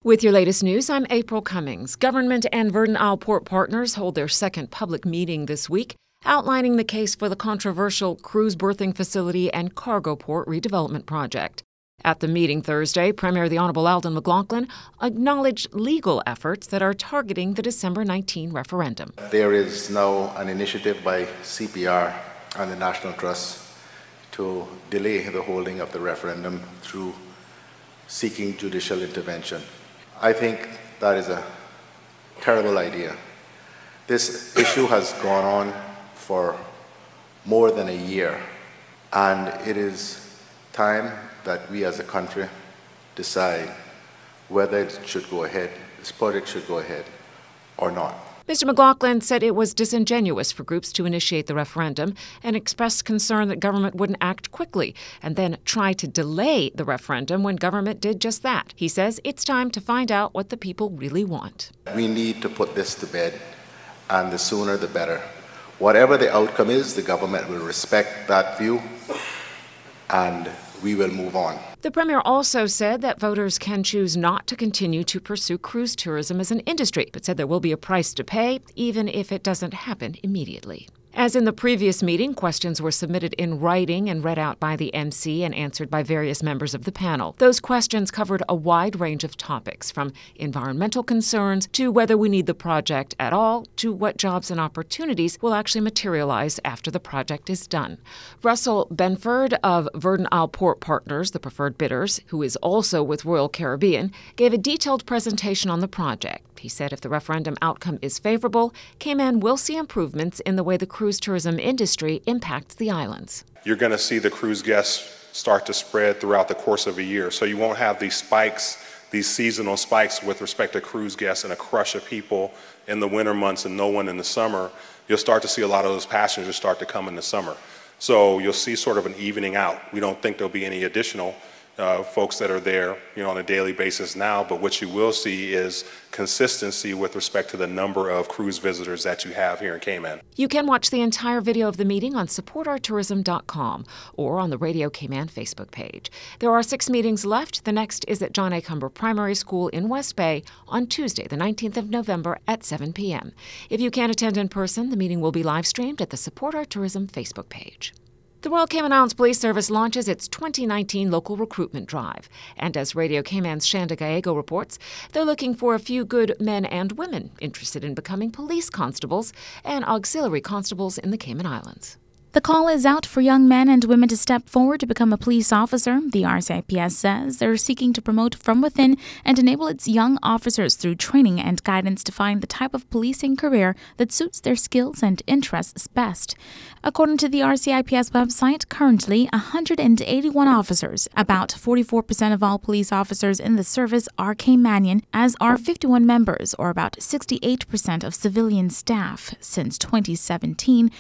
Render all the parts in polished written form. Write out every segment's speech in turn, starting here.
With your latest news, I'm April Cummings. Government and Verdun Isle Port partners hold their second public meeting this week, outlining the case for the controversial cruise berthing facility and cargo port redevelopment project. At the meeting Thursday, Premier the Honourable Alden McLaughlin acknowledged legal efforts that are targeting the December 19 referendum. There is now an initiative by CPR and the National Trust to delay the holding of the referendum through seeking judicial intervention. I think that is a terrible idea. This issue has gone on for more than a year, and it is time that we as a country decide whether it should go ahead, this project should go ahead or not. Mr. McLaughlin said it was disingenuous for groups to initiate the referendum and expressed concern that government wouldn't act quickly and then try to delay the referendum when government did just that. He says it's time to find out what the people really want. We need to put this to bed, and the sooner the better. Whatever the outcome is, the government will respect that view, and we will move on. The Premier also said that voters can choose not to continue to pursue cruise tourism as an industry, but said there will be a price to pay, even if it doesn't happen immediately. As in the previous meeting, questions were submitted in writing and read out by the MC and answered by various members of the panel. Those questions covered a wide range of topics, from environmental concerns to whether we need the project at all, to what jobs and opportunities will actually materialize after the project is done. Russell Benford of Verdun Isle Port Partners, the preferred bidders, who is also with Royal Caribbean, gave a detailed presentation on the project. He said if the referendum outcome is favorable, Cayman will see improvements in the way the cruise tourism industry impacts the islands. You're going to see the cruise guests start to spread throughout the course of a year. So you won't have these spikes, these seasonal spikes with respect to cruise guests and a crush of people in the winter months and no one in the summer. You'll start to see a lot of those passengers start to come in the summer. So you'll see sort of an evening out. We don't think there'll be any additional folks that are there, on a daily basis now, but what you will see is consistency with respect to the number of cruise visitors that you have here in Cayman. You can watch the entire video of the meeting on supportourtourism.com or on the Radio Cayman Facebook page. There are 6 meetings left. The next is at John A. Cumber Primary School in West Bay on Tuesday, the 19th of November at 7 p.m. If you can't attend in person, the meeting will be live streamed at the Support Our Tourism Facebook page. The Royal Cayman Islands Police Service launches its 2019 local recruitment drive. And as Radio Cayman's Shanda Gallego reports, they're looking for a few good men and women interested in becoming police constables and auxiliary constables in the Cayman Islands. The call is out for young men and women to step forward to become a police officer. The RCIPS says they're seeking to promote from within and enable its young officers through training and guidance to find the type of policing career that suits their skills and interests best. According to the RCIPS website, currently 181 officers, about 44% of all police officers in the service, are Caymanian, as are 51 members, or about 68% of civilian staff. Since 2017,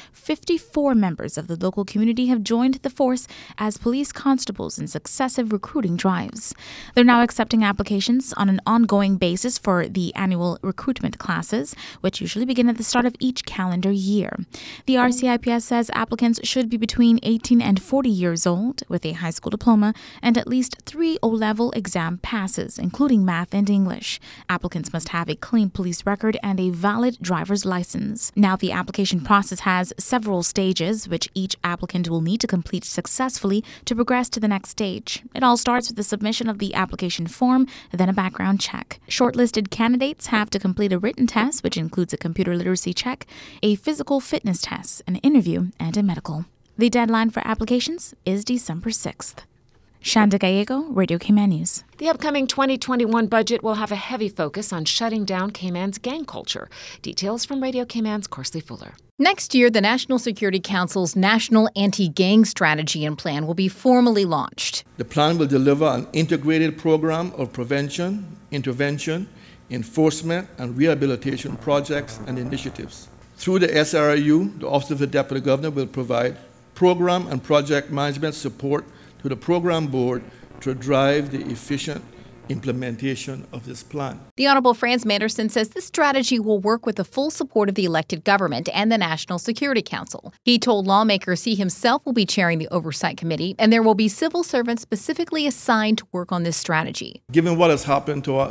54 members of the local community have joined the force as police constables in successive recruiting drives. They're now accepting applications on an ongoing basis for the annual recruitment classes, which usually begin at the start of each calendar year. The RCIPS says applicants should be between 18 and 40 years old with a high school diploma and at least 3 O-level exam passes, including math and English. Applicants must have a clean police record and a valid driver's license. Now, the application process has several stages, which each applicant will need to complete successfully to progress to the next stage. It all starts with the submission of the application form, then a background check. Shortlisted candidates have to complete a written test, which includes a computer literacy check, a physical fitness test, an interview, and a medical. The deadline for applications is December 6th. Shanda Gallego, Radio Cayman News. The upcoming 2021 budget will have a heavy focus on shutting down Cayman's gang culture. Details from Radio Cayman's Corsley Fuller. Next year, the National Security Council's National Anti-Gang Strategy and Plan will be formally launched. The plan will deliver an integrated program of prevention, intervention, enforcement, and rehabilitation projects and initiatives. Through the SRU, the Office of the Deputy Governor will provide program and project management support to the program board to drive the efficient implementation of this plan. The Honourable Franz Manderson says this strategy will work with the full support of the elected government and the National Security Council. He told lawmakers he himself will be chairing the Oversight Committee, and there will be civil servants specifically assigned to work on this strategy. Given what has happened to us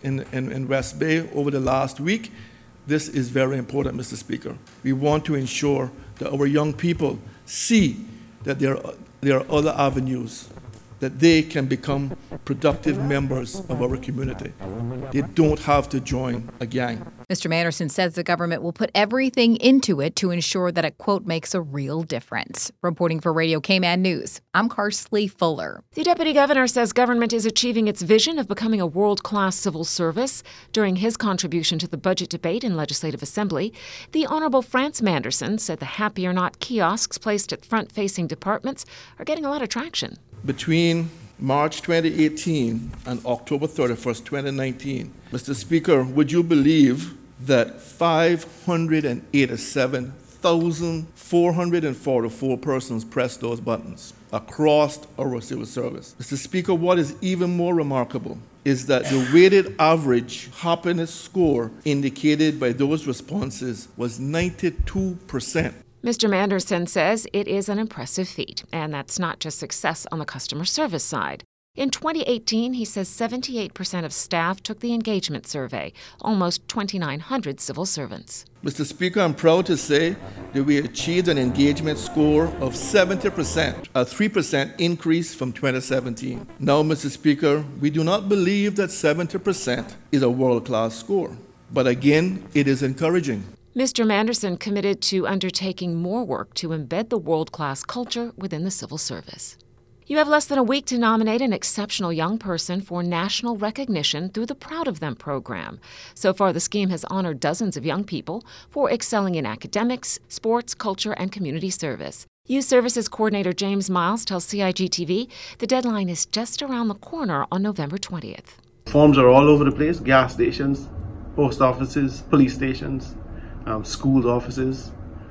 in West Bay over the last week. This is very important, Mr. Speaker. We want to ensure that our young people see that there are other avenues, that they can become productive members of our community. They don't have to join a gang. Mr. Manderson says the government will put everything into it to ensure that it, quote, makes a real difference. Reporting for Radio Cayman News, I'm Karsley Fuller. The deputy governor says government is achieving its vision of becoming a world-class civil service. During his contribution to the budget debate in Legislative Assembly, the Honourable France Manderson said the Happy or Not kiosks placed at front-facing departments are getting a lot of traction. Between March 2018 and October 31st, 2019, Mr. Speaker, would you believe that 587,444 persons pressed those buttons across our civil service? Mr. Speaker, what is even more remarkable is that the weighted average happiness score indicated by those responses was 92%. Mr. Manderson says it is an impressive feat, and that's not just success on the customer service side. In 2018, he says 78% of staff took the engagement survey, almost 2,900 civil servants. Mr. Speaker, I'm proud to say that we achieved an engagement score of 70%, a 3% increase from 2017. Now, Mr. Speaker, we do not believe that 70% is a world-class score, but again, it is encouraging. Mr. Manderson committed to undertaking more work to embed the world-class culture within the civil service. You have less than a week to nominate an exceptional young person for national recognition through the Proud of Them program. So far, the scheme has honored dozens of young people for excelling in academics, sports, culture, and community service. Youth Services Coordinator James Miles tells CIG-TV the deadline is just around the corner on November 20th. Forms are all over the place: gas stations, post offices, police stations, school offices.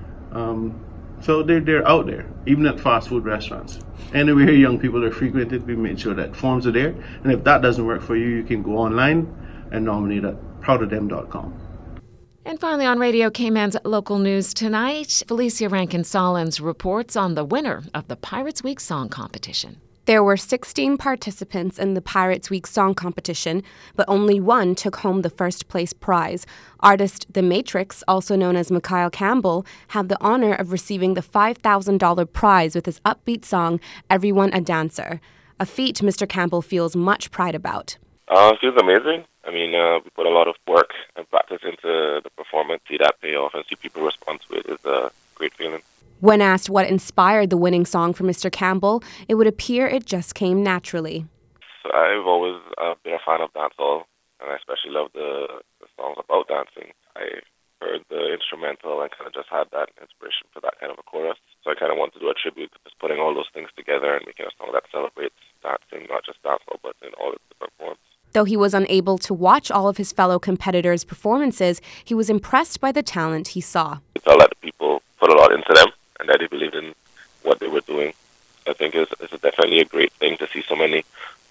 So they're out there, even at fast food restaurants. Anywhere young people are frequented, we made sure that forms are there. And if that doesn't work for you, you can go online and nominate at proudofdem.com. And finally, on Radio Cayman's local news tonight, Felicia Rankin-Sollins reports on the winner of the Pirates Week Song Competition. There were 16 participants in the Pirates Week Song Competition, but only one took home the first place prize. Artist The Matrix, also known as Mikhail Campbell, had the honor of receiving the $5,000 prize with his upbeat song, Everyone a Dancer, a feat Mr. Campbell feels much pride about. It feels amazing. I mean, we put a lot of work and practice into the performance. See that pay off and see people respond to it is a great feeling. When asked what inspired the winning song for Mr. Campbell, it would appear it just came naturally. So I've always been a fan of dancehall, and I especially love the songs about dancing. I heard the instrumental and kind of just had that inspiration for that kind of a chorus. So I kind of wanted to do a tribute to just putting all those things together and making a song that celebrates dancing, not just dancehall, but in all its different forms. Though he was unable to watch all of his fellow competitors' performances, he was impressed by the talent he saw. I felt like the people put a lot into them, and that they believed in what they were doing. I think it's definitely a great thing to see so many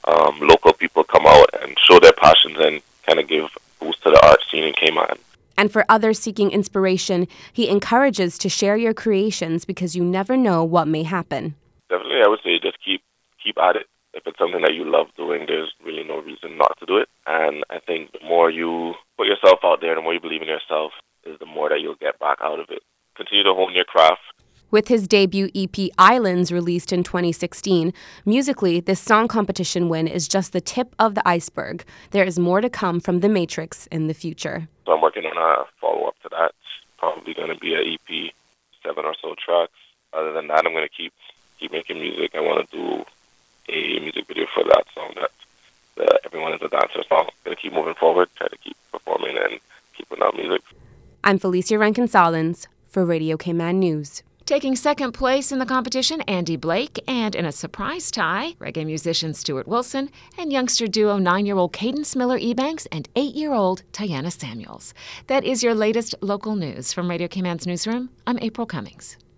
local people come out and show their passions and kind of give boost to the art scene in Cayman. And for others seeking inspiration, he encourages to share your creations because you never know what may happen. Definitely, I would say just keep at it. If it's something that you love doing, there's really no reason not to do it. And I think the more you put yourself out there, the more you believe in yourself, is the more that you'll get back out of it. Continue to hone your craft. With his debut EP Islands released in 2016, musically, this song competition win is just the tip of the iceberg. There is more to come from The Matrix in the future. So I'm working on a follow-up to that. Probably going to be an EP, 7 or so tracks. Other than that, I'm going to keep making music. I want to do a music video for that song, that Everyone is a Dancer song. I'm going to keep moving forward, try to keep performing and keep putting out music. I'm Felicia Rankin-Sollins for Radio Cayman News. Taking second place in the competition, Andy Blake, and in a surprise tie, reggae musician Stuart Wilson and youngster duo 9-year-old Cadence Miller-Ebanks and 8-year-old Tiana Samuels. That is your latest local news from Radio Cayman's newsroom. I'm April Cummings.